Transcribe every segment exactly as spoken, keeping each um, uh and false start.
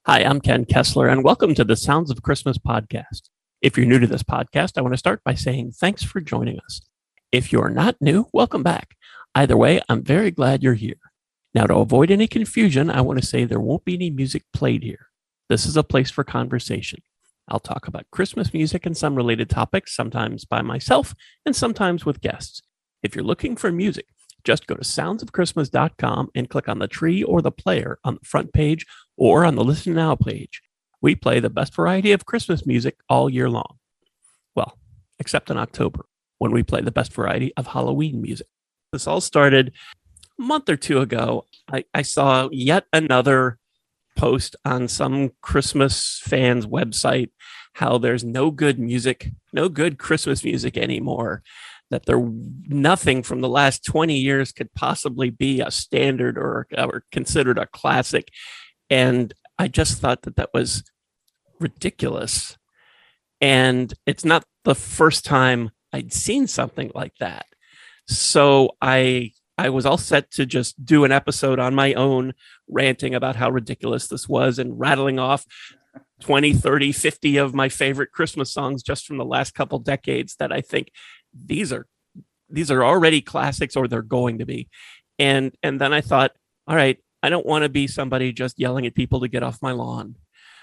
Hi, I'm Ken Kessler, and welcome to the Sounds of Christmas podcast. If you're new to this podcast, I want to start by saying thanks for joining us. If you're not new, welcome back. Either way, I'm very glad you're here. Now, to avoid any confusion, I want to say there won't be any music played here. This is a place for conversation. I'll talk about Christmas music and some related topics, sometimes by myself and sometimes with guests. If you're looking for music, just go to sounds of christmas dot com and click on the tree or the player on the front page or on the Listen Now page. We play the best variety of Christmas music all year long. Well, except in October, when we play the best variety of Halloween music. This all started a month or two ago. I, I saw yet another post on some Christmas fans website how there's no good music, no good Christmas music anymore, that there nothing from the last twenty years could possibly be a standard or, or considered a classic. And I just thought that that was ridiculous. And it's not the first time I'd seen something like that. So I I was all set to just do an episode on my own, ranting about how ridiculous this was and rattling off twenty, thirty, fifty of my favorite Christmas songs just from the last couple decades that I think these are these are already classics, or they're going to be. And and then I thought, all right, I don't want to be somebody just yelling at people to get off my lawn.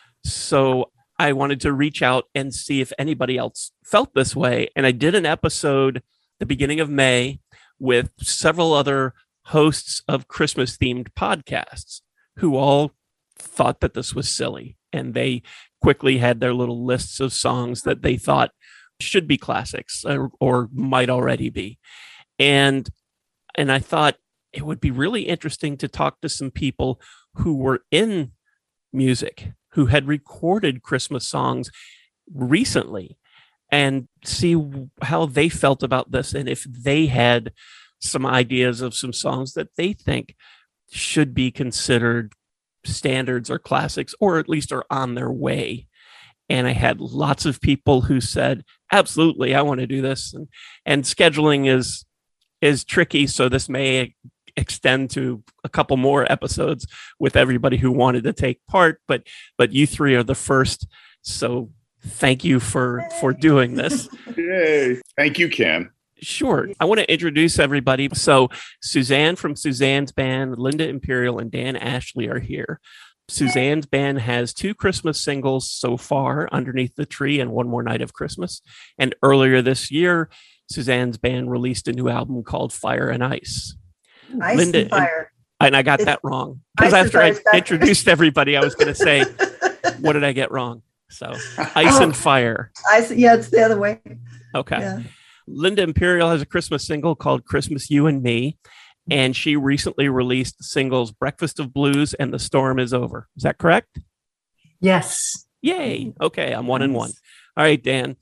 So I wanted to reach out and see if anybody else felt this way. And I did an episode the beginning of May with several other hosts of Christmas themed podcasts who all thought that this was silly. And they quickly had their little lists of songs that they thought should be classics or, or might already be. And, and I thought it would be really interesting to talk to some people who were in music, who had recorded Christmas songs recently, and see how they felt about this and if they had some ideas of some songs that they think should be considered standards or classics, or at least are on their way. And I had lots of people who said, absolutely, I want to do this. And, and scheduling is is tricky, so this may extend to a couple more episodes with everybody who wanted to take part. But but you three are the first, so thank you for for doing this. Yay! Thank you, Ken. Sure. I want to introduce everybody. So Suzanne from Suzanne's band, Linda Imperial, and Dan Ashley are here. Suzanne's band has two Christmas singles so far, Underneath the Tree and One More Night of Christmas. And earlier this year, Suzanne's band released a new album called Fire and Ice. Ice Linda, and Fire. And, and I got It's, that wrong. Because after I introduced everybody, I was going to say, what did I get wrong? So Ice oh, and Fire. Ice, yeah, it's the other way. Okay. Yeah. Linda Imperial has a Christmas single called Christmas You and Me. And she recently released the singles Breakfast of Blues and The Storm Is Over. Is that correct? Yes. Yay. Okay, I'm one and one. All right, Dan.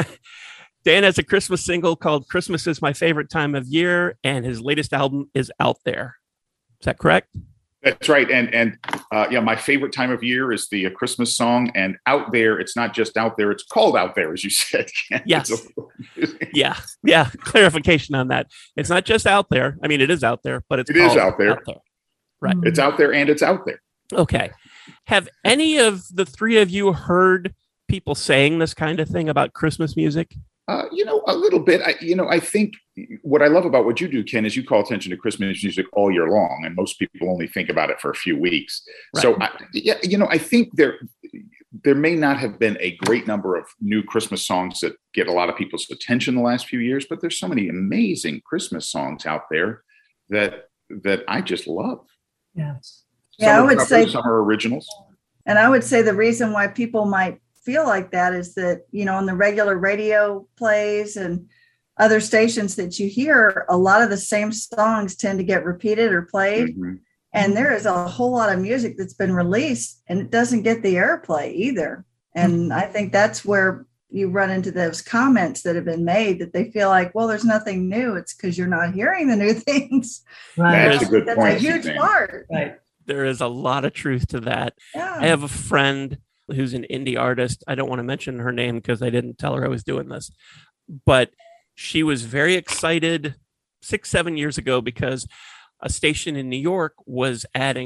Dan has a Christmas single called Christmas Is My Favorite Time of Year, and his latest album is out there. Is that correct? That's right. And and uh, yeah, my favorite time of year is the uh, Christmas song. And Out There, it's not just out there, it's called Out There, as you said. Yes. yeah. Yeah. Clarification on that. It's not just out there. I mean, it is out there, but it's it is out there. out there. Right. It's out there and it's out there. Okay. Have any of the three of you heard people saying this kind of thing about Christmas music? Uh, you know, a little bit. I, you know, I think what I love about what you do, Ken, is you call attention to Christmas music all year long, and most people only think about it for a few weeks. Right. So, I, yeah, you know, I think there there may not have been a great number of new Christmas songs that get a lot of people's attention the last few years, but there's so many amazing Christmas songs out there that that I just love. Yes. Some Yeah, I are would covers, say some are originals. And I would say the reason why people might feel like that is that, you know, on the regular radio plays and other stations that you hear, a lot of the same songs tend to get repeated or played. Mm-hmm. And there is a whole lot of music that's been released and it doesn't get the airplay either. And mm-hmm. I think that's where you run into those comments that have been made that they feel like, well, there's nothing new. It's because you're not hearing the new things. Right. That's a good that's point. That's a huge Suzanne. part. Right. There is a lot of truth to that. Yeah. I have a friend who's an indie artist. I don't want to mention her name because I didn't tell her I was doing this, but she was very excited six, seven years ago because a station in New York was adding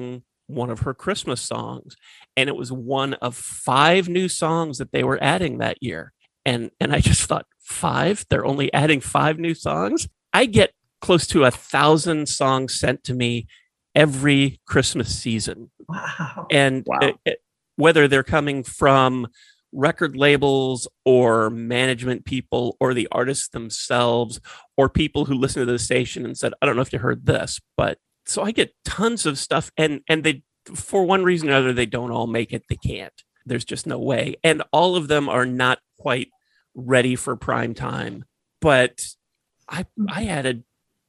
one of her Christmas songs, and it was one of five new songs that they were adding that year. And and I just thought, five? They're only adding five new songs? I get close to a thousand songs sent to me every Christmas season. Wow. And Wow. It, it, whether they're coming from record labels or management people or the artists themselves or people who listen to the station and said, I don't know if you heard this, but so I get tons of stuff, and and they, for one reason or another, they don't all make it. They can't. There's just no way. And all of them are not quite ready for prime time. But I I added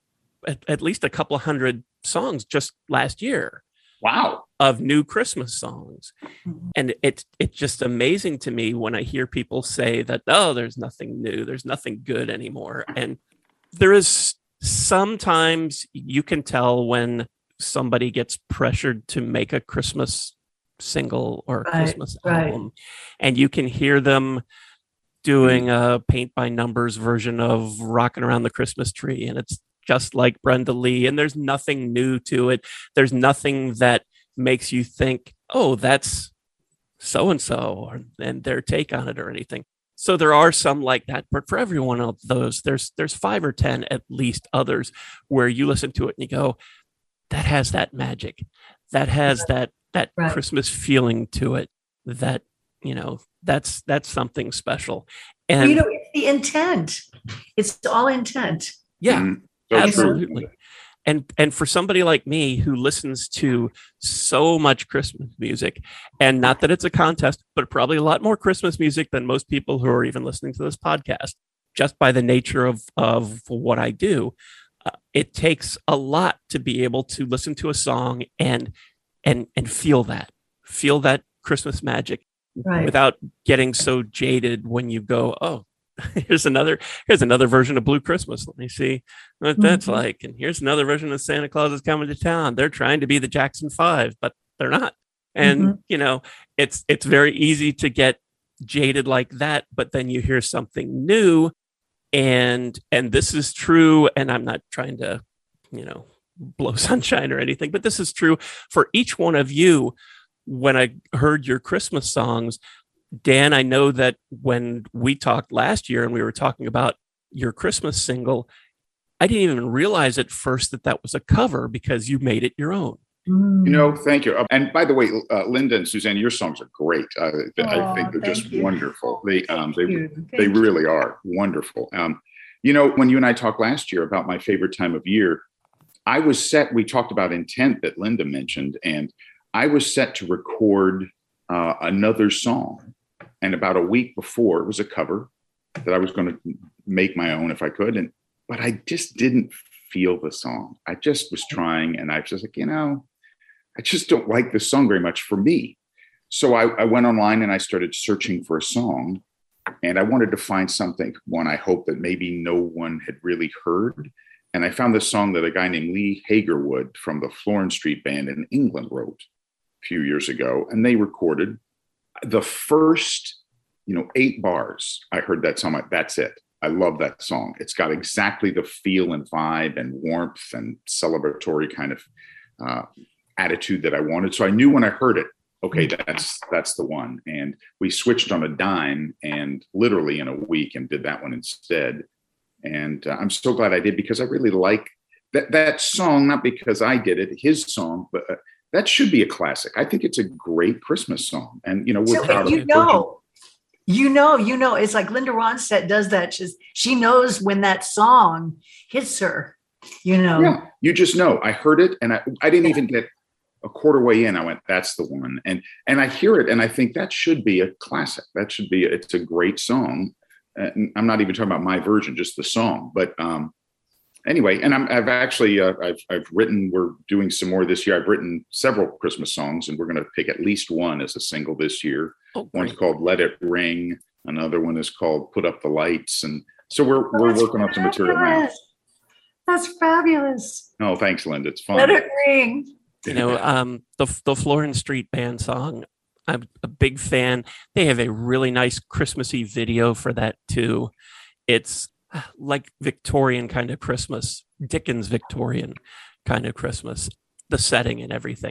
at, at least a couple of hundred songs just last year. Wow. Of new Christmas songs. And it, it's just amazing to me when I hear people say that, oh, there's nothing new, there's nothing good anymore. And there is sometimes you can tell when somebody gets pressured to make a Christmas single or a Right, Christmas right. album, and you can hear them doing a paint by numbers version of Rocking Around the Christmas Tree, and it's just like Brenda Lee, and there's nothing new to it. There's nothing that makes you think, oh, that's so-and-so and their take on it or anything. So there are some like that, but for every one of those, there's there's five or ten at least others where you listen to it and you go, that has that magic, that has that that Right. Christmas feeling to it. That, you know, that's that's something special. Well, And you know, it's the intent. It's all intent. yeah, Mhm. So true. absolutely. And and for somebody like me who listens to so much Christmas music, and not that it's a contest, but probably a lot more Christmas music than most people who are even listening to this podcast, just by the nature of, of what I do, uh, it takes a lot to be able to listen to a song and and and feel that, feel that Christmas magic Right. without getting so jaded when you go, oh, here's another here's another version of Blue Christmas. Let me see what that's Mhm. like. And here's another version of Santa Claus is Coming to Town. They're trying to be the Jackson Five, but they're not. And Mhm. you know, it's it's very easy to get jaded like that. But then you hear something new, and and this is true. And I'm not trying to, you know, blow sunshine or anything, but this is true for each one of you. When I heard your Christmas songs, Dan, I know that when we talked last year and we were talking about your Christmas single, I didn't even realize at first that that was a cover because you made it your own. Mm. You know, thank you. Uh, And by the way, uh, Linda and Suzanne, your songs are great. Uh, I Aw, think they're thank just you. wonderful. They um, they Thank you. they Thank you. really are wonderful. Um, you know, when you and I talked last year about my favorite time of year, I was set. We talked about intent that Linda mentioned, and I was set to record uh, another song. And about a week before, it was a cover that I was going to make my own if I could. And but I just didn't feel the song. I just was trying, and I was just like, you know, I just don't like this song very much for me. So I, I went online and I started searching for a song, and I wanted to find something, one I hope that maybe no one had really heard. And I found this song that a guy named Lee Hagerwood from the Florence Street Band in England wrote a few years ago, and they recorded the first, you know, eight bars. I heard that song. Like, that's it. I love that song. It's got exactly the feel and vibe and warmth and celebratory kind of uh, attitude that I wanted. So I knew when I heard it, okay, that's that's the one. And we switched on a dime and literally in a week and did that one instead. And uh, I'm so glad I did, because I really like that that song, not because I did it, his song, but uh, that should be a classic. I think it's a great Christmas song. And, you know, we're So proud of you it. know, you know, you know, it's like Linda Ronstadt does that. She's, she knows when that song hits her, you know. Yeah, you just know. I heard it, and I, I didn't even get a quarter way in. I went, that's the one. And and I hear it, and I think that should be a classic. That should be, it's a great song. And I'm not even talking about my version, just the song. But um, anyway, and I'm, I've actually, uh, I've, I've written, we're doing some more this year. I've written several Christmas songs, and we're going to pick at least one as a single this year. Oh, One's great. called Let It Ring. Another one is called Put Up the Lights. And so we're, we're That's working on some material now. fabulous. That's fabulous. Oh, thanks, Linda. It's fun. Let it ring. You know, um, the the Florence Street Band song, I'm a big fan. They have a really nice Christmassy video for that too. It's uh, like Victorian kind of Christmas, Dickens Victorian kind of Christmas, the setting and everything.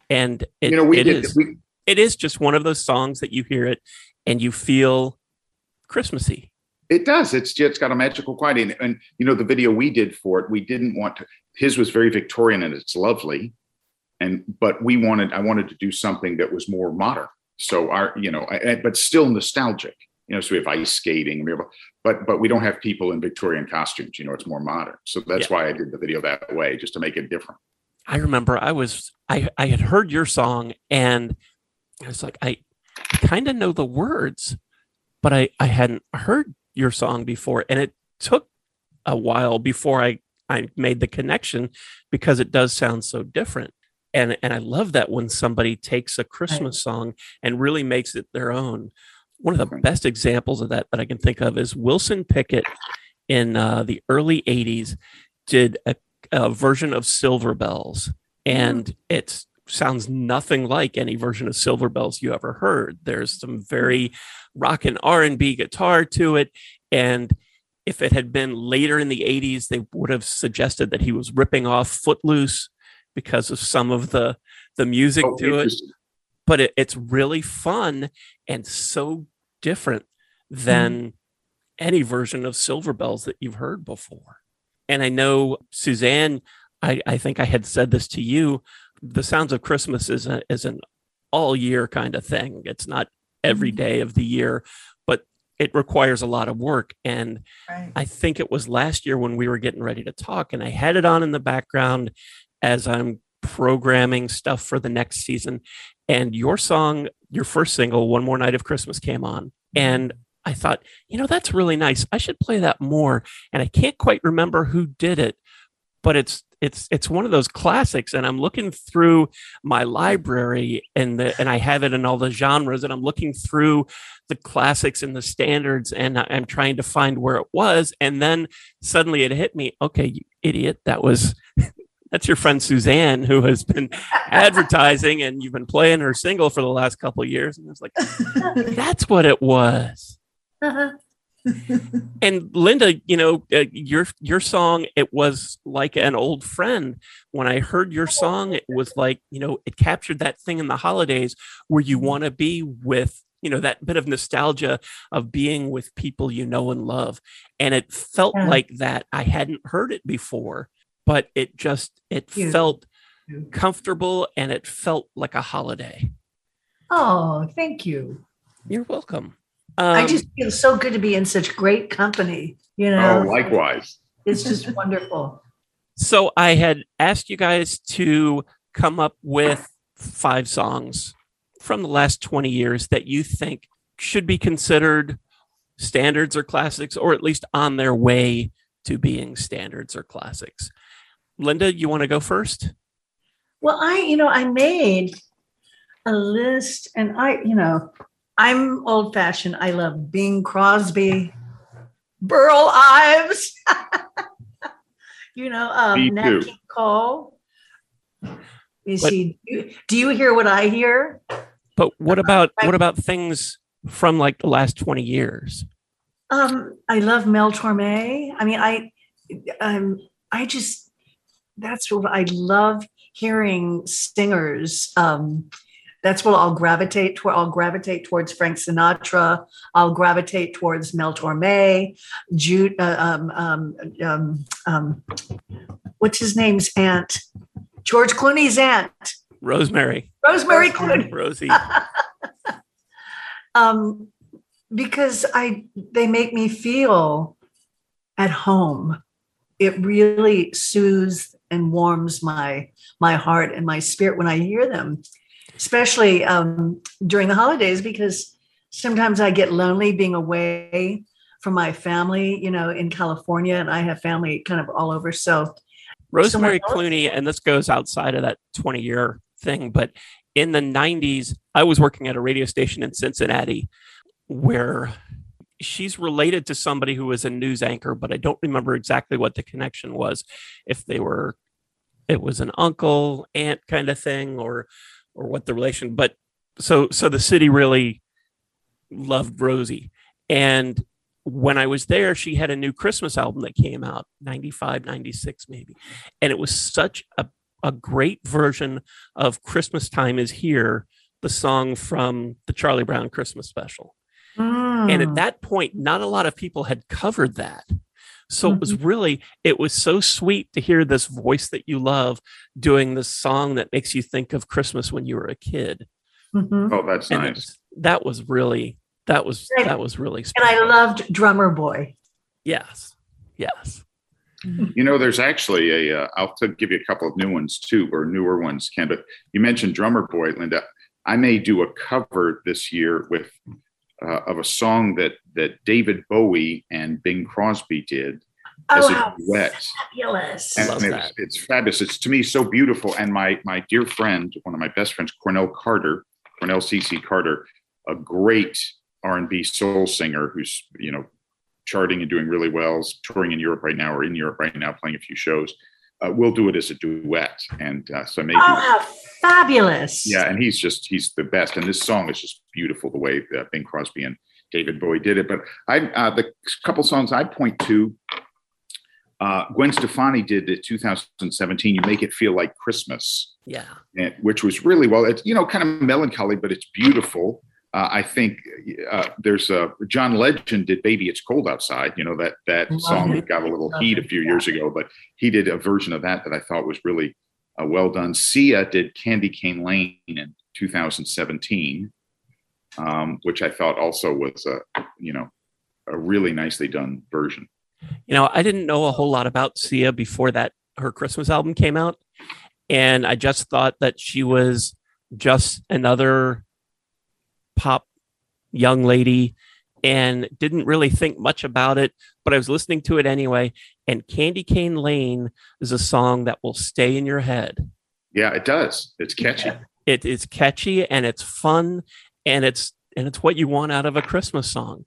And it, you know, we it did, is we, it is just one of those songs that you hear it and you feel Christmassy. It does. It's just it's got a magical quality. And, and, you know, the video we did for it, we didn't want to, his was very Victorian and it's lovely. And, but we wanted, I wanted to do something that was more modern. So our, you know, I, but still nostalgic, you know, so we have ice skating, but, but we don't have people in Victorian costumes, you know, it's more modern. So that's yeah. why I did the video that way, just to make it different. I remember I was, I, I had heard your song and I was like, I kind of know the words, but I, I hadn't heard your song before. And it took a while before I, I made the connection because it does sound so different. And, and I love that when somebody takes a Christmas song and really makes it their own. One of the best examples of that that I can think of is Wilson Pickett in uh, the early eighties did a, a version of Silver Bells. And it sounds nothing like any version of Silver Bells you ever heard. There's some very rock and R and B guitar to it. And if it had been later in the eighties, they would have suggested that he was ripping off Footloose because of some of the, the music oh, to it. But it, it's really fun and so different than mm. any version of Silver Bells that you've heard before. And I know, Suzanne, I, I think I had said this to you, the Sounds of Christmas is, a, is an all year kind of thing. It's not every day of the year, but it requires a lot of work. And right. I think it was last year when we were getting ready to talk and I had it on in the background as I'm programming stuff for the next season. And your song, your first single, One More Night of Christmas, came on. And I thought, you know, that's really nice. I should play that more. And I can't quite remember who did it, but it's it's it's one of those classics. And I'm looking through my library and the, and I have it in all the genres. And I'm looking through the classics and the standards, and I'm trying to find where it was. And then suddenly it hit me. Okay, you idiot, that was. That's your friend Suzanne, who has been advertising and you've been playing her single for the last couple of years. And I was like, that's what it was. Uh-huh. And Linda, you know, uh, your your song, it was like an old friend. When I heard your song, it was like, you know, it captured that thing in the holidays where you want to be with, you know, that bit of nostalgia of being with people you know and love. And it felt yeah. like that. I hadn't heard it before. But it just, it Cute. felt Cute. comfortable and it felt like a holiday. Oh, thank you. You're welcome. Um, I just feel so good to be in such great company, you know. Oh, likewise. It's just wonderful. So I had asked you guys to come up with five songs from the last twenty years that you think should be considered standards or classics, or at least on their way to being standards or classics. Linda, you want to go first? Well, I, you know, I made a list and I, you know, I'm old fashioned. I love Bing Crosby, Burl Ives, you know, um, Nat King Cole. You but, see, do, do you hear what I hear? But what about, what about things from like the last twenty years? Um, I love Mel Torme. I mean, I, um, I just, that's what I love hearing singers. Um, that's what I'll gravitate toward. I'll gravitate towards Frank Sinatra. I'll gravitate towards Mel Torme, Jude, uh, um, um, um, um, what's his name's aunt? George Clooney's aunt. Rosemary. Rosemary Clooney. Rosie. um, because I, they make me feel at home. It really soothes and warms my my heart and my spirit when I hear them, especially um, during the holidays, because sometimes I get lonely being away from my family, you know, in California, and I have family kind of all over. So Rosemary Clooney, and this goes outside of that twenty year thing, but in the nineties, I was working at a radio station in Cincinnati where she's related to somebody who was a news anchor, but I don't remember exactly what the connection was. If they were, it was an uncle, aunt kind of thing, or, or what the relation, but so, so the city really loved Rosie. And when I was there, she had a new Christmas album that came out, ninety-five, ninety-six maybe. And it was such a, a great version of Christmas Time Is Here, the song from the Charlie Brown Christmas special. Mm. And at that point, not a lot of people had covered that. So mm-hmm. it was really, it was so sweet to hear this voice that you love doing this song that makes you think of Christmas when you were a kid. Mm-hmm. Oh, that's and nice. It, that was really, that was, and, that was really special. And I loved Drummer Boy. Yes. Yes. You know, there's actually a, uh, I'll t- give you a couple of new ones too, or newer ones, Ken, but you mentioned Drummer Boy, Linda. I may do a cover this year with uh, of a song that that David Bowie and Bing Crosby did as oh, a duet. Fabulous. And, and it's, it's fabulous. It's to me so beautiful. And my my dear friend, one of my best friends, Cornell Carter, Cornell C C Carter, a great R and B soul singer who's, you know, charting and doing really well, touring in Europe right now, or in Europe right now, playing a few shows. Uh, we'll do it as a duet. And uh, so maybe. Oh, fabulous. Yeah. And he's just, he's the best. And this song is just beautiful the way that Bing Crosby and David Bowie did it. But I, uh, the couple songs I point to, uh, Gwen Stefani did in two thousand seventeen, You Make It Feel Like Christmas. Yeah. And, which was really, well, it's, you know, kind of melancholy, but it's beautiful. Uh, I think uh, there's a John Legend did "Baby It's Cold Outside." You know that that Love song that got a little Love heat it. a few yeah. years ago, but he did a version of that that I thought was really uh, well done. Sia did "Candy Cane Lane" in two thousand seventeen, um, which I thought also was a you know a really nicely done version. You know, I didn't know a whole lot about Sia before that her Christmas album came out, and I just thought that she was just another pop young lady and didn't really think much about it, but I was listening to it anyway. And Candy Cane Lane is a song that will stay in your head. Yeah, it does. It's catchy. Yeah. It is catchy and it's fun and it's, and it's what you want out of a Christmas song.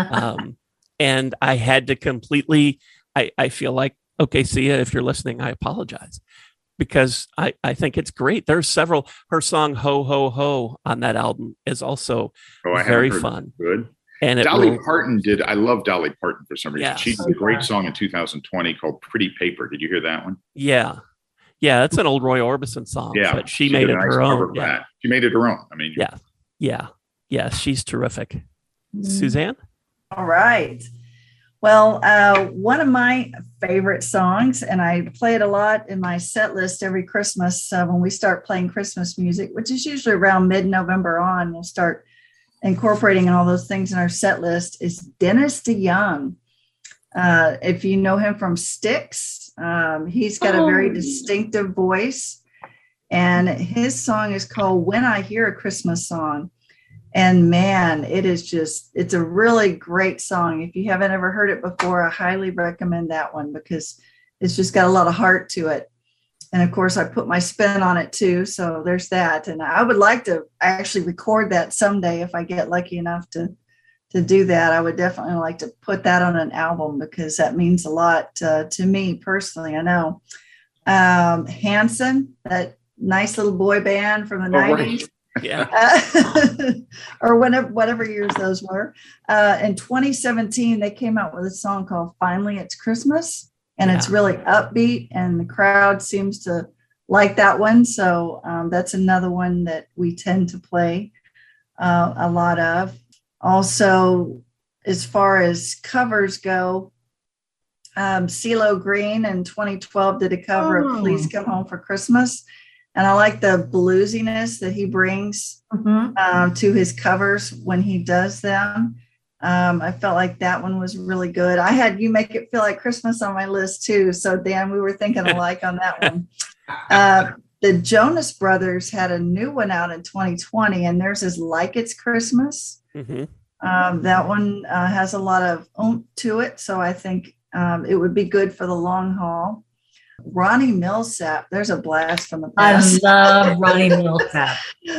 Um, and I had to completely, I, I feel like, okay, Sia, if you're listening, I apologize. Because I, I think it's great. There's several, her song Ho Ho Ho on that album is also oh, very fun. Good. And Dolly will, Parton did, I love Dolly Parton for some reason. Yes. She did a great song in two thousand twenty called Pretty Paper. Did you hear that one? Yeah. Yeah, that's an old Roy Orbison song. Yeah. But she, she made it nice her own. Yeah. She made it her own. I mean, yeah. Yeah. Yeah. She's terrific. Mm. Suzanne? All right. Well, uh, one of my favorite songs, and I play it a lot in my set list every Christmas uh, when we start playing Christmas music, which is usually around mid-November on, we'll start incorporating all those things in our set list, is Dennis DeYoung. Uh, if you know him from Styx, um, he's got a very distinctive voice, and his song is called When I Hear a Christmas Song. And man, it is just, it's a really great song. If you haven't ever heard it before, I highly recommend that one because it's just got a lot of heart to it. And of course, I put my spin on it too. So there's that. And I would like to actually record that someday if I get lucky enough to, to do that. I would definitely like to put that on an album because that means a lot uh, to me personally. I know. Um, Hanson, that nice little boy band from the oh, nineties. Right. Yeah. Uh, or whenever, whatever years those were. Uh, in twenty seventeen, they came out with a song called Finally It's Christmas. And yeah. It's really upbeat and the crowd seems to like that one. So um, that's another one that we tend to play uh, a lot of. Also, as far as covers go, um, CeeLo Green in twenty twelve did a cover oh. of Please Come Home for Christmas. And I like the bluesiness that he brings mm-hmm. um, to his covers when he does them. Um, I felt like that one was really good. I had You Make It Feel Like Christmas on my list too. So Dan, we were thinking alike on that one. Uh, the Jonas Brothers had a new one out in twenty twenty and theirs is Like It's Christmas. Mm-hmm. Um, that one uh, has a lot of oomph to it. So I think um, it would be good for the long haul. Ronnie Milsap, there's a blast from the past. I love Ronnie Milsap.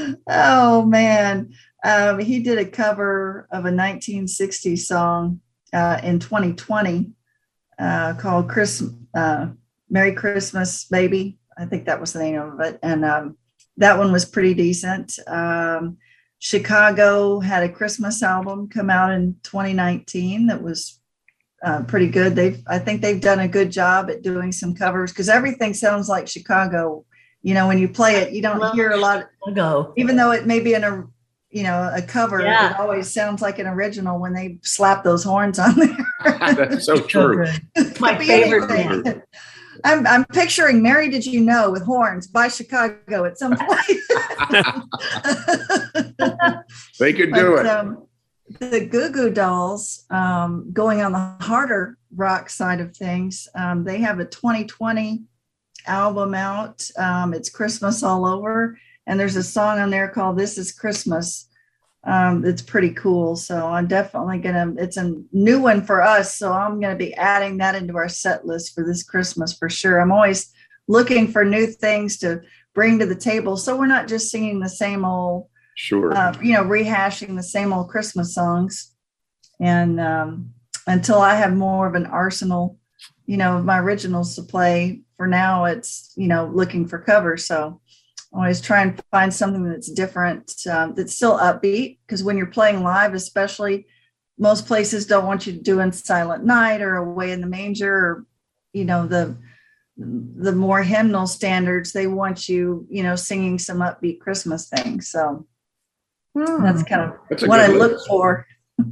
Oh man, um, he did a cover of a nineteen sixties song uh, in twenty twenty uh, called "Chris uh, Merry Christmas, Baby." I think that was the name of it, and um, that one was pretty decent. Um, Chicago had a Christmas album come out in twenty nineteen that was Uh, pretty good. They've, I think they've done a good job at doing some covers because everything sounds like Chicago you know, when you play it, you don't hear a lot. Go. Even though it may be in a, you know, a cover, Yeah. it always sounds like an original when they slap those horns on there. That's so true. It's my Could be favorite anything. thing. I'm, I'm picturing Mary Did You Know with horns by Chicago at some point. They could do But, it. Um, the Goo Goo Dolls, um, going on the harder rock side of things, um, they have a twenty twenty album out. Um, it's Christmas All Over. And there's a song on there called This Is Christmas. Um, it's pretty cool. So I'm definitely going to, it's a new one for us. So I'm going to be adding that into our set list for this Christmas for sure. I'm always looking for new things to bring to the table. So we're not just singing the same old, Sure. uh, you know, rehashing the same old Christmas songs. And um, until I have more of an arsenal, you know, of my originals to play, for now, it's, you know, looking for covers. So always try and find something that's different, um, that's still upbeat, because when you're playing live, especially, most places don't want you doing Silent Night or Away in the Manger, or, you know, the the more hymnal standards. They want you, you know, singing some upbeat Christmas things. So that's kind of That's a what I good look list. for.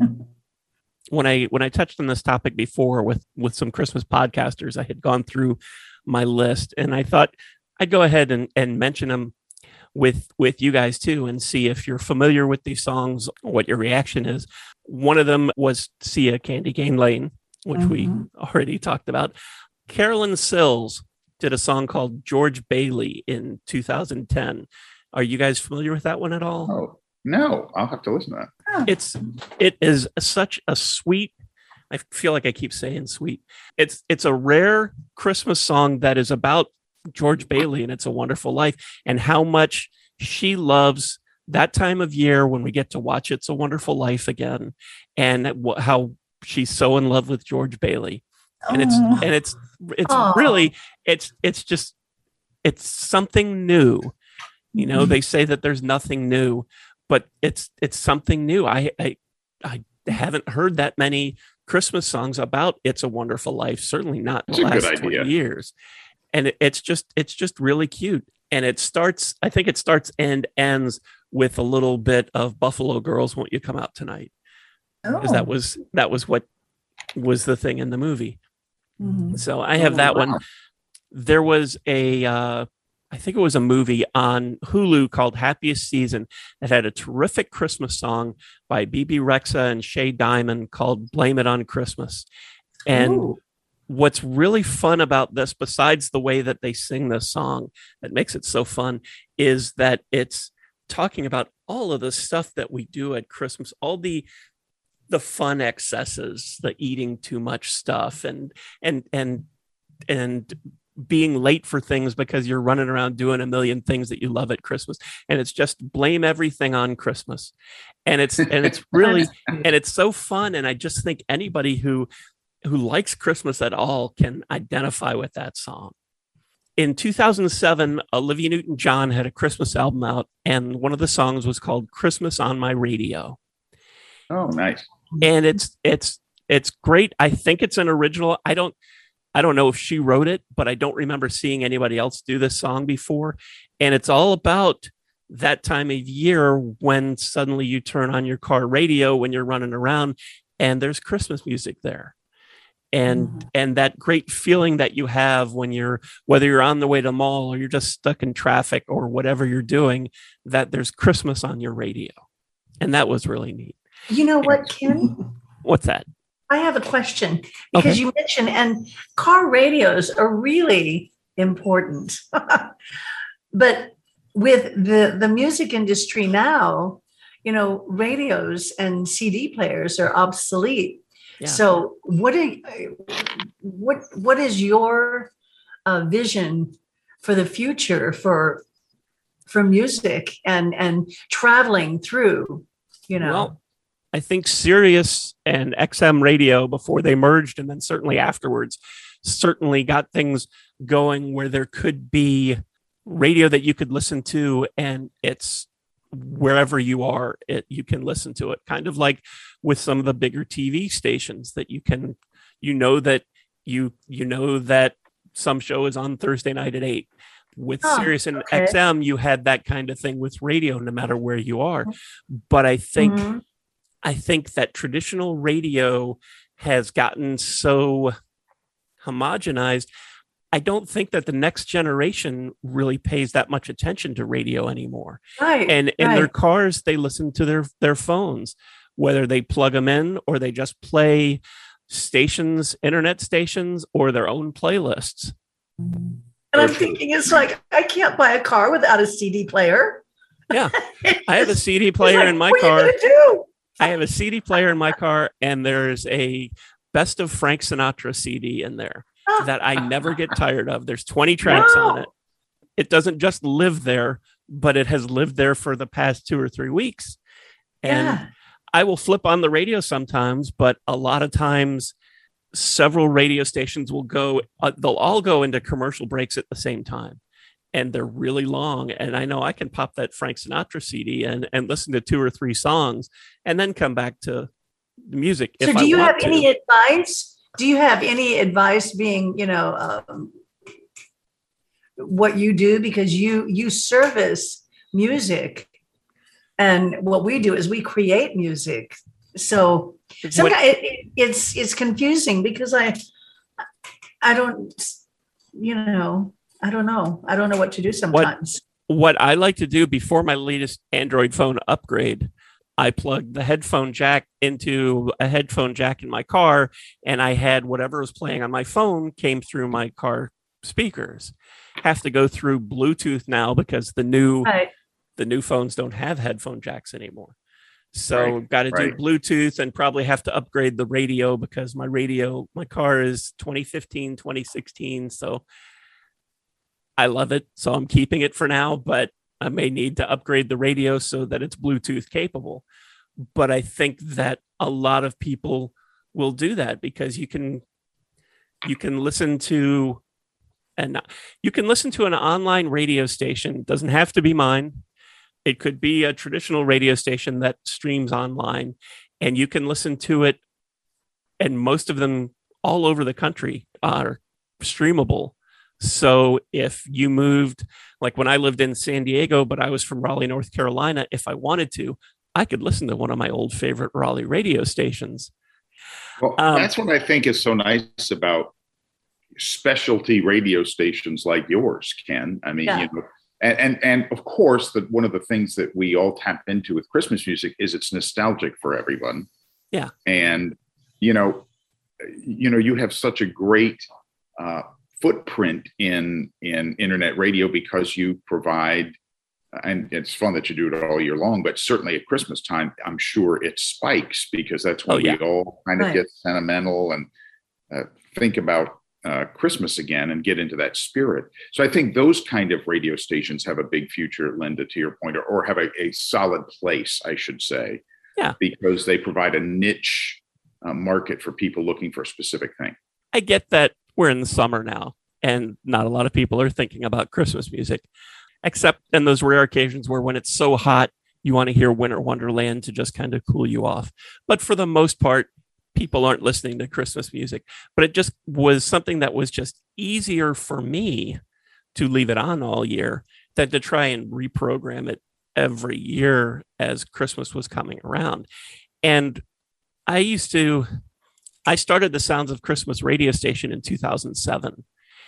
When I when I touched on this topic before with with some Christmas podcasters, I had gone through my list, and I thought I'd go ahead and, and mention them with with you guys too, and see if you're familiar with these songs, what your reaction is. One of them was Sia, Candy Cane Lane, which Mhm. we already talked about. Carolyn Sills did a song called George Bailey in two thousand ten. Are you guys familiar with that one at all? Oh, no, I'll have to listen to that. It's it is such a sweet, I feel like I keep saying sweet. It's it's a rare Christmas song that is about George Bailey and It's a Wonderful Life, and how much she loves that time of year when we get to watch It's a Wonderful Life again, and wh- how she's so in love with George Bailey. And it's Oh. and it's it's Aw. really it's it's just it's something new. You know, they say that there's nothing new, but it's it's something new. I I I haven't heard that many Christmas songs about It's a Wonderful Life, certainly not in That's the a good last twenty idea. years. And it, it's just it's just really cute. And it starts, I think it starts and ends with a little bit of Buffalo Girls, Won't You Come Out Tonight? Because Oh. that was that was what was the thing in the movie. Mhm. So I have Oh, that wow. one. There was a, uh, I think it was a movie on Hulu called Happiest Season that had a terrific Christmas song by B B Rexa and Shay Diamond called Blame It on Christmas. And Ooh. what's really fun about this, besides the way that they sing this song that makes it so fun, is that it's talking about all of the stuff that we do at Christmas, all the the fun excesses, the eating too much stuff, and and and and being late for things because you're running around doing a million things that you love at Christmas. And it's just blame everything on Christmas. And it's and it's really and it's so fun. And I just think anybody who who likes Christmas at all can identify with that song. In two thousand seven, Olivia Newton-John had a Christmas album out, and one of the songs was called Christmas on My Radio. Oh, nice. And it's it's it's great. I think it's an original. I don't I don't know if she wrote it, but I don't remember seeing anybody else do this song before. And it's all about that time of year when suddenly you turn on your car radio when you're running around and there's Christmas music there. And Mhm. and that great feeling that you have when you're, whether you're on the way to the mall or you're just stuck in traffic or whatever you're doing, that there's Christmas on your radio. And that was really neat. You know what, Ken? What's that? I have a question because Okay. you mentioned, and car radios are really important. But with the, the music industry now, you know, radios and C D players are obsolete. Yeah. So what are, what what is your uh, vision for the future for for music and and traveling through, you know? Well, I think Sirius and X M radio, before they merged and then certainly afterwards, certainly got things going where there could be radio that you could listen to, and it's wherever you are, it you can listen to it. Kind of like with some of the bigger T V stations that you can, you know that you you know that some show is on Thursday night at eight. With Oh, Sirius and okay. X M, you had that kind of thing with radio, no matter where you are. But I think, Mhm. I think that traditional radio has gotten so homogenized. I don't think that the next generation really pays that much attention to radio anymore. Right. And in right. their cars, they listen to their, their phones, whether they plug them in or they just play stations, internet stations, or their own playlists. And I'm thinking, it's like, I can't buy a car without a C D player. Yeah. I have a C D player like, in my what car. Are you gonna do? I have a C D player in my car, and there's a Best of Frank Sinatra C D in there that I never get tired of. There's twenty tracks No. on it. It doesn't just live there, but it has lived there for the past two or three weeks. And Yeah. I will flip on the radio sometimes, but a lot of times several radio stations will go, uh, they'll all go into commercial breaks at the same time. And they're really long. And I know I can pop that Frank Sinatra C D and, and listen to two or three songs and then come back to the music. So if do I you want have to. any advice? Do you have any advice being, you know, um, what you do? Because you you service music, and what we do is we create music. So sometimes it, it, it's it's confusing because I I don't, you know, I don't know. I don't know what to do sometimes. What, what I like to do before my latest Android phone upgrade, I plugged the headphone jack into a headphone jack in my car, and I had whatever was playing on my phone came through my car speakers. Have to go through Bluetooth now because the new Right. the new phones don't have headphone jacks anymore. So Right, got to right. do Bluetooth and probably have to upgrade the radio because my radio, my car is twenty fifteen, twenty sixteen. So I love it. So I'm keeping it for now, but I may need to upgrade the radio so that it's Bluetooth capable. But I think that a lot of people will do that because you can you can listen to and you can listen to an online radio station. It doesn't have to be mine. It could be a traditional radio station that streams online, and you can listen to it. And most of them all over the country are streamable. So if you moved, like when I lived in San Diego, but I was from Raleigh, North Carolina, if I wanted to, I could listen to one of my old favorite Raleigh radio stations. Well, Um, that's what I think is so nice about specialty radio stations like yours, Ken. I mean, Yeah. you know, and, and and of course, that one of the things that we all tap into with Christmas music is it's nostalgic for everyone. Yeah. And you know, you know, you have such a great uh, footprint in in internet radio because you provide, and it's fun that you do it all year long, but certainly at Christmas time, I'm sure it spikes because that's when Oh, yeah. we all kind of Right. get sentimental and uh, think about uh, Christmas again and get into that spirit. So I think those kind of radio stations have a big future, Linda, to your point, or, or have a, a solid place, I should say. Yeah. Because they provide a niche uh, market for people looking for a specific thing. I get that we're in the summer now and not a lot of people are thinking about Christmas music, except in those rare occasions where when it's so hot, you want to hear Winter Wonderland to just kind of cool you off. But for the most part, people aren't listening to Christmas music. But it just was something that was just easier for me to leave it on all year than to try and reprogram it every year as Christmas was coming around. And I used to, I started the Sounds of Christmas radio station in two thousand seven.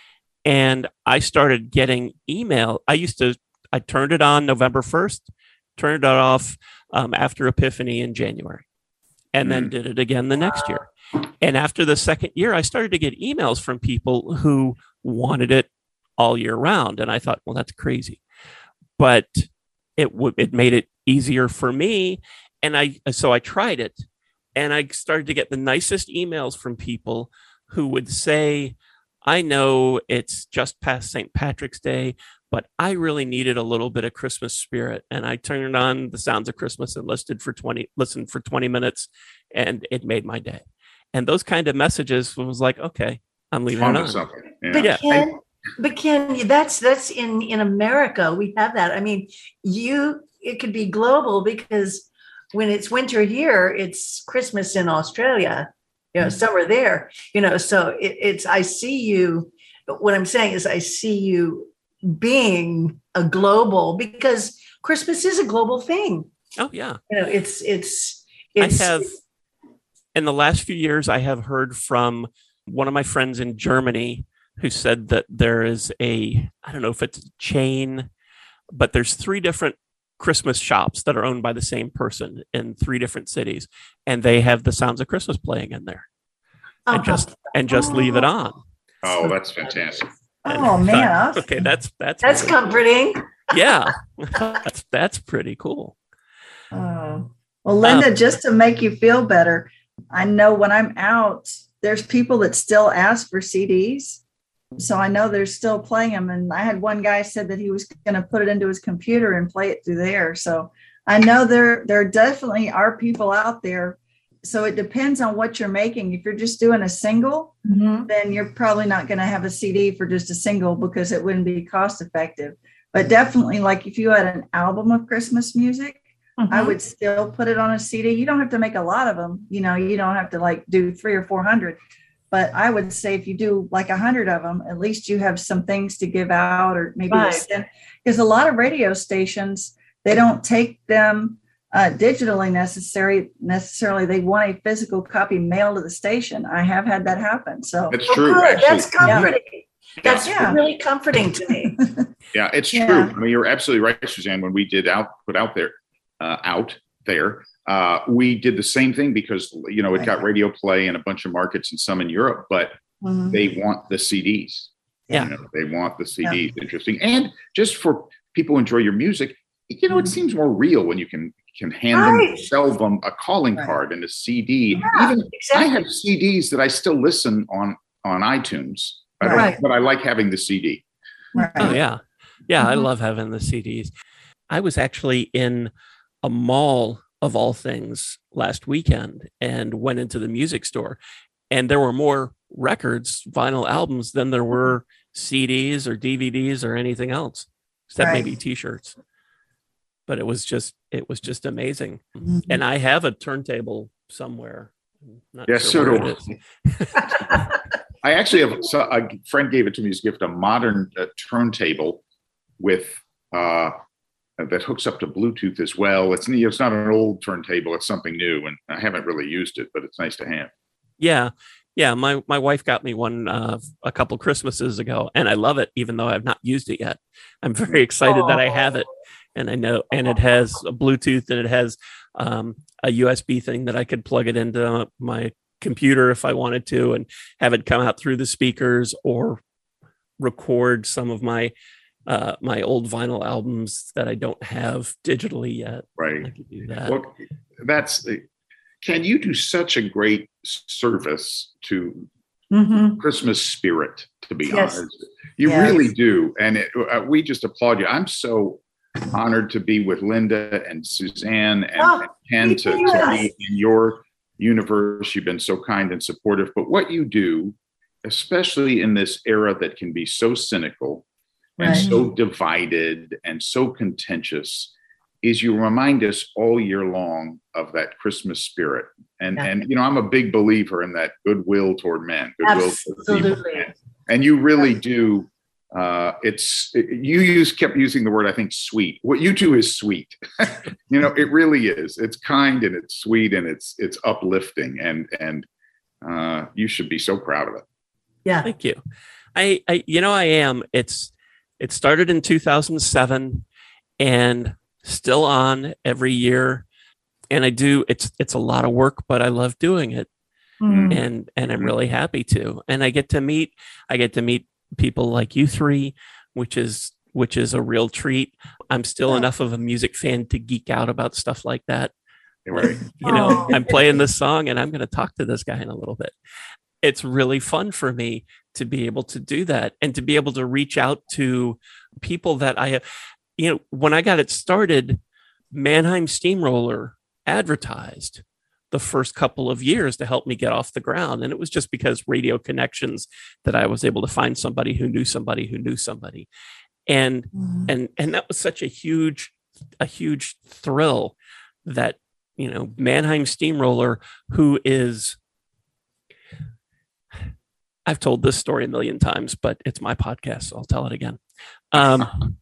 And I started getting email. I used to, I turned it on November first, turned it off um, after Epiphany in January, and then Mm. did it again the next year. And after the second year, I started to get emails from people who wanted it all year round. And I thought, well, that's crazy. But it would, it made it easier for me. And I, so I tried it, and I started to get the nicest emails from people who would say, I know it's just past Saint Patrick's Day, but I really needed a little bit of Christmas spirit. And I turned on the Sounds of Christmas and listened for twenty, listened for twenty minutes, and it made my day. And those kind of messages was like, okay, I'm leaving On it to on. something. Yeah. But Yeah. Ken, but Ken, that's that's in in America. We have that. I mean, you it could be global because when it's winter here, it's Christmas in Australia. You know, summer there. You know, so it, it's I see you. What I'm saying is, I see you being a global, because Christmas is a global thing. Oh yeah. You know, it's it's it's I have in the last few years I have heard from one of my friends in Germany who said that there is a, I don't know if it's a chain, but there's three different Christmas shops that are owned by the same person in three different cities, and they have the Sounds of Christmas playing in there, oh, and just and just oh. leave it on. Oh, that's fantastic! And oh man, thought, okay, that's that's that's really comforting. Cool. Yeah, that's that's pretty cool. Oh well, Linda, um, just to make you feel better, I know when I'm out, there's people that still ask for C Ds. So I know they're still playing them. And I had one guy said that he was going to put it into his computer and play it through there. So I know there, there definitely are people out there. So it depends on what you're making. If you're just doing a single, mm-hmm. then you're probably not going to have a C D for just a single because it wouldn't be cost effective. But definitely, like if you had an album of Christmas music, mm-hmm. I would still put it on a C D. You don't have to make a lot of them. You know, you don't have to like do three or four hundred. But I would say if you do like a hundred of them, at least you have some things to give out, or maybe because right. a lot of radio stations, they don't take them uh, digitally necessary necessarily. They want a physical copy mailed to the station. I have had that happen. So that's true. Oh, that's comforting. Yeah. That's yeah. really comforting to me. Yeah, it's yeah. true. I mean, you're absolutely right, Suzanne. When we did out put out there, uh, out there. Uh, we did the same thing because, you know, it got radio play in a bunch of markets and some in Europe, but mm-hmm. they want the C Ds. Yeah. You know, they want the C Ds. Yeah. Interesting. And just for people who enjoy your music, you know, mm-hmm. it seems more real when you can can hand right. them, sell them a calling right. card and a C D. Yeah, Even exactly. I have C Ds that I still listen on, on iTunes, I don't, right. but I like having the C D. Right. Oh, yeah. Yeah, mm-hmm. I love having the C Ds. I was actually in a mall of all things last weekend and went into the music store, and there were more records, vinyl albums than there were C Ds or D V Ds or anything else, except right. maybe t-shirts. But it was just, it was just amazing. Mm-hmm. And I have a turntable somewhere. Not yes, sure so do I. I actually have, so a friend gave it to me as a gift, a modern uh, turntable with, uh, that hooks up to Bluetooth as well. It's, it's not an old turntable. It's something new. And I haven't really used it, but it's nice to have. Yeah. Yeah. My, my wife got me one uh, a couple Christmases ago, and I love it, even though I've not used it yet. I'm very excited Aww. that I have it. And I know, and it has a Bluetooth, and it has um, a U S B thing that I could plug it into my computer if I wanted to, and have it come out through the speakers or record some of my Uh, my old vinyl albums that I don't have digitally yet. Right. I could do that. Well, that's the, Ken, you do such a great service to mm-hmm. Christmas spirit, to be yes. honest. You yes. really do. And it, uh, we just applaud you. I'm so honored to be with Linda and Suzanne and, oh, and Ken to, to be in your universe. You've been so kind and supportive. But what you do, especially in this era that can be so cynical, and right. so divided and so contentious, is you remind us all year long of that Christmas spirit. And, yeah. and you know, I'm a big believer in that goodwill toward men. Goodwill Absolutely. Toward men. And you really do. Uh, it's it, you use kept using the word, I think, sweet. What you do is sweet. You know, it really is. It's kind and it's sweet and it's it's uplifting. And and uh, you should be so proud of it. Yeah. Thank you. I, I you know, I am. It's It started in two thousand seven and still on every year. And I do, it's, it's a lot of work, but I love doing it. Mm-hmm. And, and I'm really happy to, and I get to meet, I get to meet people like you three, which is, which is a real treat. I'm still yeah. enough of a music fan to geek out about stuff like that. Right. You know, I'm playing this song and I'm going to talk to this guy in a little bit. It's really fun for me to be able to do that and to be able to reach out to people that I have. You know, when I got it started, Mannheim Steamroller advertised the first couple of years to help me get off the ground. And it was just because radio connections that I was able to find somebody who knew somebody who knew somebody. And, mm. and, and that was such a huge, a huge thrill that, you know, Mannheim Steamroller, who is, I've told this story a million times, but it's my podcast, so I'll tell it again. Um,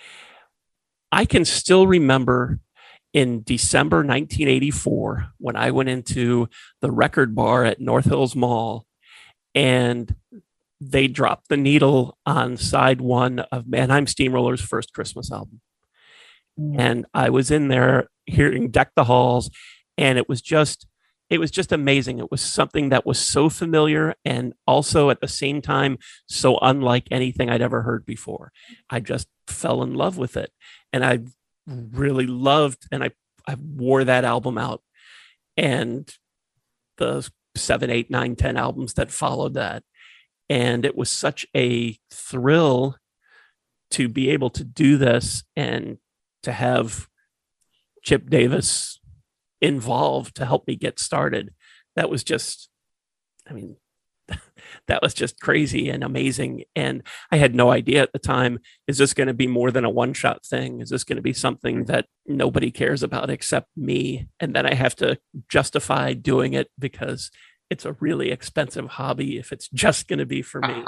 I can still remember in December nineteen eighty-four when I went into the record bar at North Hills Mall and they dropped the needle on side one of Mannheim Steamroller's first Christmas album. Mm. And I was in there hearing Deck the Halls, and it was just, it was just amazing. It was something that was so familiar and also at the same time so unlike anything I'd ever heard before. I just fell in love with it, and I really loved, and I, I wore that album out, and the seven, eight, nine, ten albums that followed that. And it was such a thrill to be able to do this and to have Chip Davis involved to help me get started. That was just, I mean, that was just crazy and amazing. And I had no idea at the time, is this going to be more than a one-shot thing? Is this going to be something that nobody cares about except me? And then I have to justify doing it because it's a really expensive hobby if it's just going to be for me.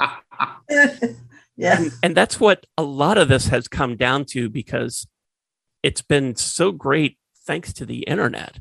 Yeah. And, and that's what a lot of this has come down to, because it's been so great, thanks to the internet,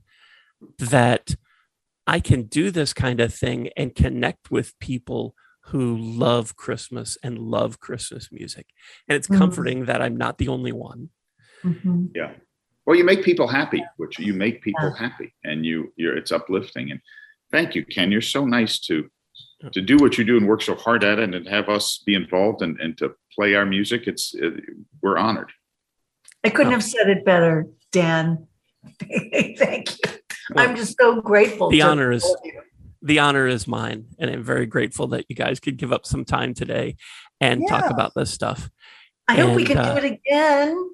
that I can do this kind of thing and connect with people who love Christmas and love Christmas music. And it's mm-hmm. comforting that I'm not the only one. Mm-hmm. Yeah. Well, you make people happy, which you make people yeah. happy, and you you're, it's uplifting. And thank you, Ken. You're so nice to to do what you do and work so hard at it, and have us be involved and, and to play our music. It's it, we're honored. I couldn't have said it better, Dan. Thank you. Well, I'm just so grateful. The honor is the honor is mine, and I'm very grateful that you guys could give up some time today and yeah. talk about this stuff. I and, hope we can uh, do it again.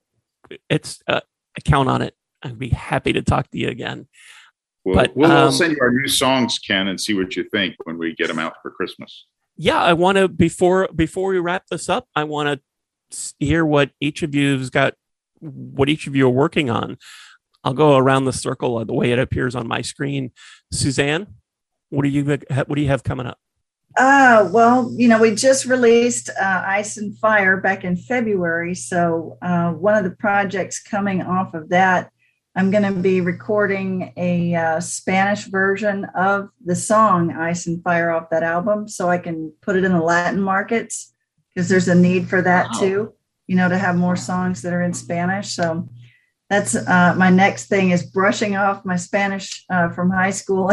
It's uh, I count on it. I'd be happy to talk to you again. Well, but, we'll um, send you our new songs, Ken, and see what you think when we get them out for Christmas. Yeah, I want to before before we wrap this up, I want to hear what each of you's got, what each of you are working on. I'll go around the circle the way it appears on my screen. Suzanne, what do you what do you have coming up? Uh, well, you know, we just released uh, Ice and Fire back in February. So uh, one of the projects coming off of that, I'm going to be recording a uh, Spanish version of the song Ice and Fire off that album, so I can put it in the Latin markets, because there's a need for that wow. too, you know, to have more songs that are in Spanish. So that's uh, my next thing, is brushing off my Spanish uh, from high school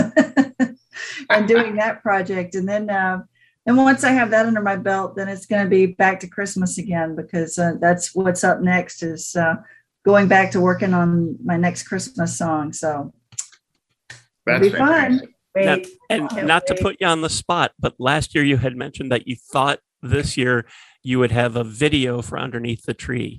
and doing that project. And then, uh, and once I have that under my belt, then it's going to be back to Christmas again, because uh, that's what's up next, is uh, going back to working on my next Christmas song. So it'll be fun. Now, and not to put you on the spot, but last year you had mentioned that you thought this year you would have a video for Underneath the Tree.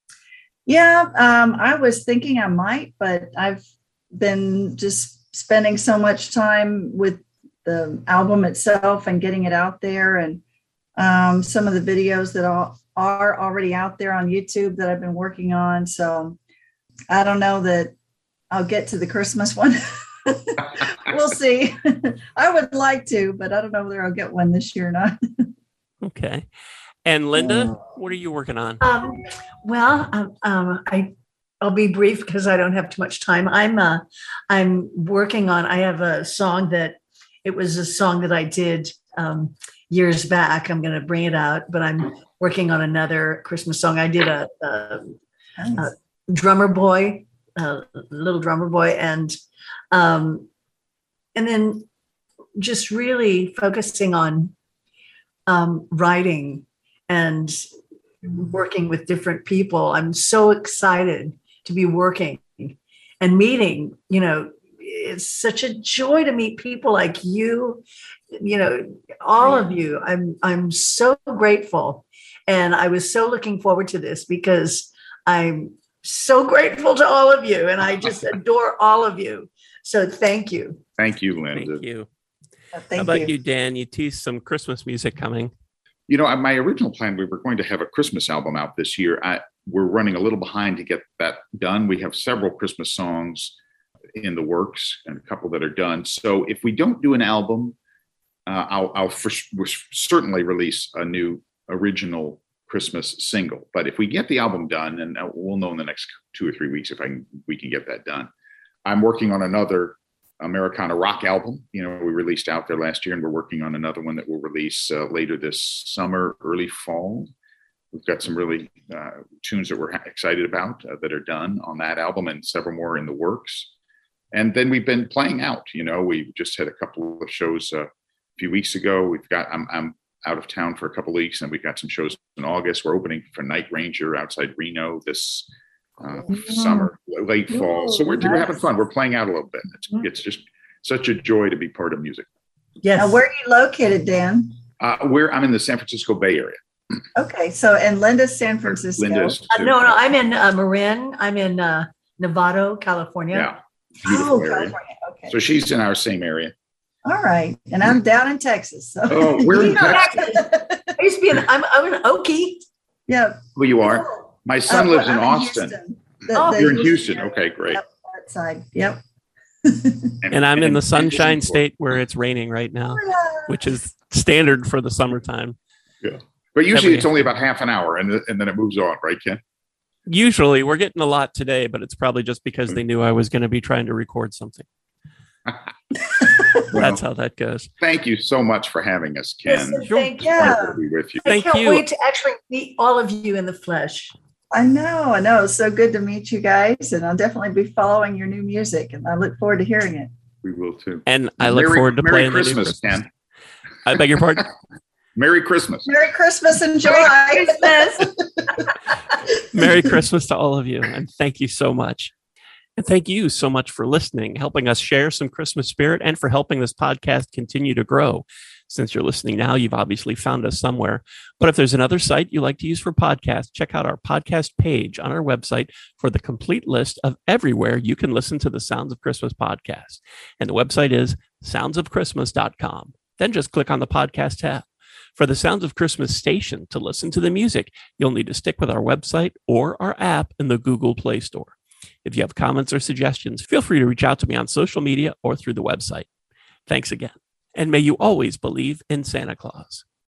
Yeah, um, I was thinking I might, but I've been just spending so much time with the album itself and getting it out there, and um, some of the videos that are, are already out there on YouTube that I've been working on. So I don't know that I'll get to the Christmas one. We'll see. I would like to, but I don't know whether I'll get one this year or not. Okay. And Linda, what are you working on? Um, well, um, um, I, I'll be brief because I don't have too much time. I'm, uh, I'm working on, I have a song that, it was a song that I did um, years back. I'm going to bring it out, but I'm working on another Christmas song. I did a, a, nice. a drummer boy, a little drummer boy. And, um, and then just really focusing on um, writing and working with different people. I'm so excited to be working and meeting, you know, it's such a joy to meet people like you, you know, all of you. I'm, I'm so grateful. And I was so looking forward to this because I'm so grateful to all of you. And I just adore all of you. So thank you. Thank you, Linda. Thank you. Uh, thank How about you. you, Dan? You teased some Christmas music coming. You know, my original plan, we were going to have a Christmas album out this year. I, we're running a little behind to get that done. We have several Christmas songs in the works and a couple that are done. So if we don't do an album, uh, I'll, I'll for, certainly release a new original Christmas single. But if we get the album done, and we'll know in the next two or three weeks if I can, we can get that done. I'm working on another Americana rock album. You know, we released Out There last year, and we're working on another one that we'll release uh, later this summer, early fall. We've got some really uh, tunes that we're excited about uh, that are done on that album, and several more in the works. And then we've been playing out. You know, we just had a couple of shows uh, a few weeks ago. We've got I'm, I'm out of town for a couple of weeks, and we've got some shows in August. We're opening for Night Ranger outside Reno this uh, yeah. summer, late fall. So we're, nice. we're having fun. We're playing out a little bit. It's, it's just such a joy to be part of music. Yes. Now, where are you located, Dan? Uh, where I'm in the San Francisco Bay Area. Okay, so and Linda's San Francisco. Linda's uh, no, no, I'm in uh, Marin. I'm in uh, Novato, California. Yeah, beautiful oh, area. California. Okay. So she's in our same area. All right, and I'm down in Texas. So. Oh, we're in Texas. I used to be in. I'm, I'm in Okie. Yeah. Well, you are. My son uh, lives in I'm Austin. In the, oh, the you're in Houston. Area. Okay, great. Yep, that side. Yep. and, and I'm in the Sunshine State where it's raining right now, which is standard for the summertime. Yeah. But usually it's only about half an hour, and, and then it moves on, right, Ken? Usually we're getting a lot today, but it's probably just because they knew I was going to be trying to record something. Well, that's how that goes. Thank you so much for having us, Ken. Yes, thank you. To be with you. I thank can't you. wait to actually meet all of you in the flesh. I know, I know. It's so good to meet you guys, and I'll definitely be following your new music, and I look forward to hearing it. We will too. And I look Merry, forward to Merry playing Christmas, the new Christmas. Ken. I beg your pardon? Merry Christmas. Merry Christmas and joy. Merry Christmas. Merry Christmas to all of you, and thank you so much. And thank you so much for listening, helping us share some Christmas spirit, and for helping this podcast continue to grow. Since you're listening now, you've obviously found us somewhere. But if there's another site you like to use for podcasts, check out our podcast page on our website for the complete list of everywhere you can listen to the Sounds of Christmas podcast. And the website is sounds of christmas dot com. Then just click on the podcast tab. For the Sounds of Christmas station to listen to the music, you'll need to stick with our website or our app in the Google Play Store. If you have comments or suggestions, feel free to reach out to me on social media or through the website. Thanks again. And may you always believe in Santa Claus.